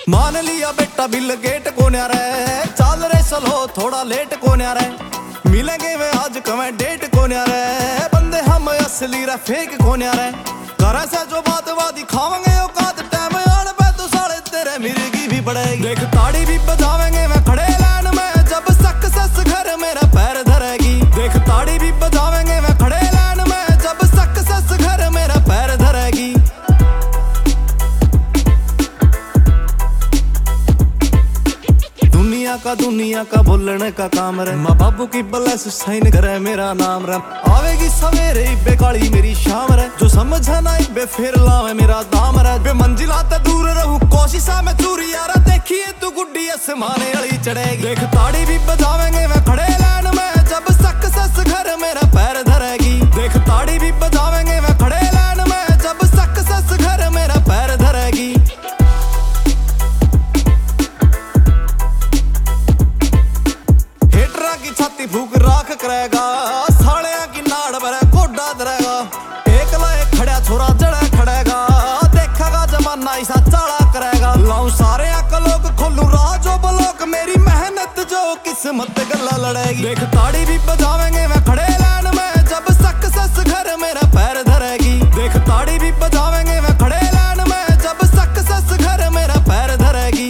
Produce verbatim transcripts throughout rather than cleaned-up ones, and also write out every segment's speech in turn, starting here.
मान लिया बेटा बिल गेट को न्यारा है, चल रे चलो थोड़ा लेट को न्यारा है, मिलेंगे वे आज कमें डेट को न्यारा है, बंदे हम असली रे फेक को न्यारा है, करे से जो बात वादी खावेंगे औकात टाइम आने पे तो साले तेरे मिर्गी भी बढ़ेगी। देख ताड़ी भी बजावेंगे मैं खड़े लाइन में, जब सक्सेस घर मेरा पैर धरेगी। देख ताड़ी भी बजावेंगे मैं खड़े लाइन में, जब सक्सेस घर मेरा पैर धरेगी। दुनिया का दुनिया का बोलने का काम रे, माँ बाबू की ब्लेस साइन करे मेरा नाम रे, आवेगी सवेरे इब्बे काली मेरी शाम रे, जो समझे ना इब्बे फिर लावे मेरा दाम रे, बे मंजिला ते दूर रहूं कोशिशा में चूरी यारा, देखिए तू गुड्डी आसमाने वाली चढ़ेगी। देख ताड़ी भी बजावेंगे मैं खड़े लाइन में, जब सक्सेस घर मेरा पैर धरेगी। देख ताड़ी भी बजावेंगे मैं खड़े लाइन में, जब सक्सेस घर मेरा पैर धरेगी। की छाती फूक राख करेगा, सालिया की नाड़ भरे गोडा दरेगा, एक लाए खड़ा छोरा जड़ा खड़ेगा, देखेगा जमाना ऐसा चाला करेगा, लाऊं सारे अकलोक खोलूं राजो बलोक, मेरी मेहनत जो किस्मत गला लड़ेगी। देख ताड़ी भी बजावेंगे मैं खड़े लाइन में, जब सक्सेस घर मेरा पैर धरेगी। देख ताड़ी भी बजावेंगे मैं खड़े लाइन में, जब सक्सेस घर मेरा पैर धरेगी।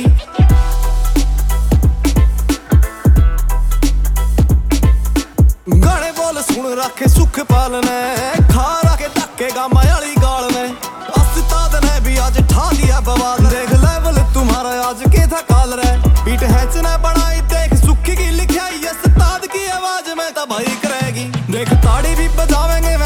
गाने बोल सुन रखे सुख पालने, खा रखे धक्के गामा वाली गाल में, अस्ताद ने भी आज ठा दिया बवाल। देख लेवल तुम्हारा आज के था काल रे, पीठ हैच ने बनाई देख सुखी की लिखाई, अस्ताद की आवाज में तबाही करेगी। देख ताड़ी भी बजावेंगे